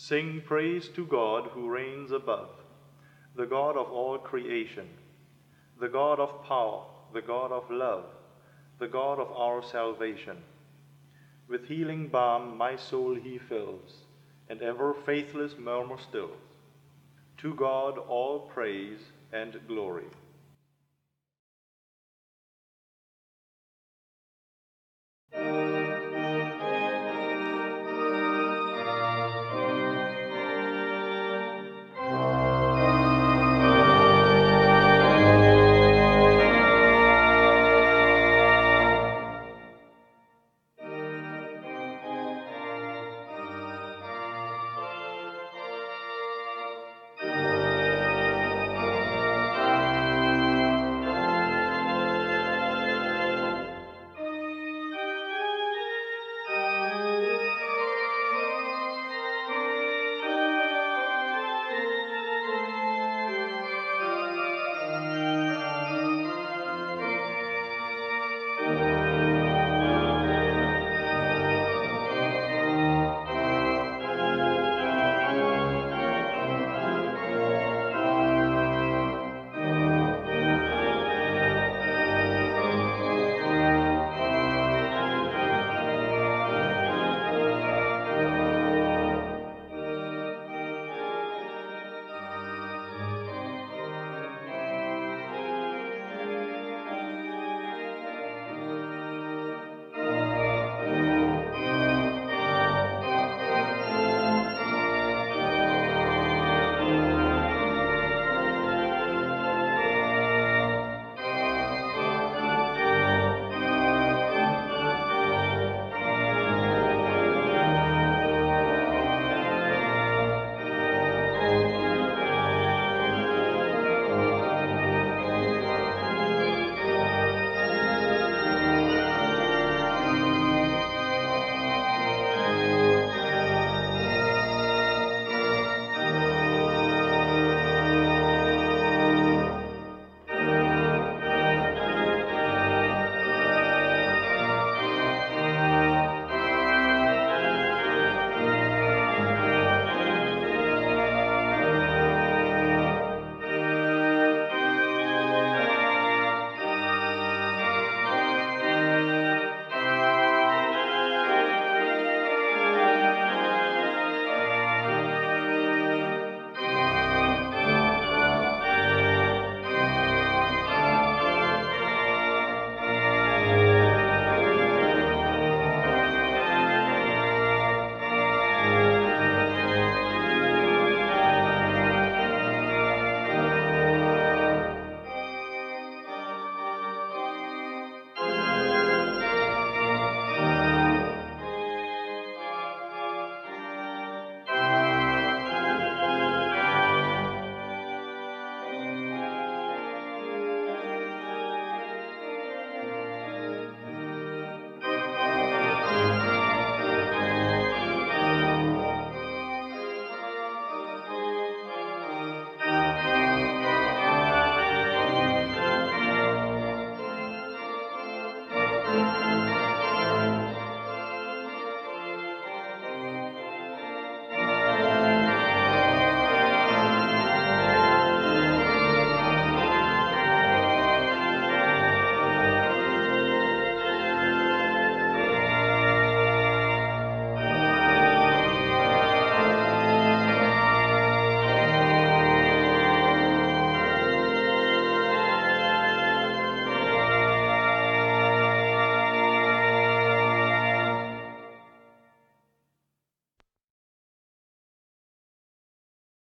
Sing praise to God who reigns above, the God of all creation, the God of power, the God of love, the God of our salvation. With healing balm my soul he fills, and ever faithless murmur stills. To God all praise and glory.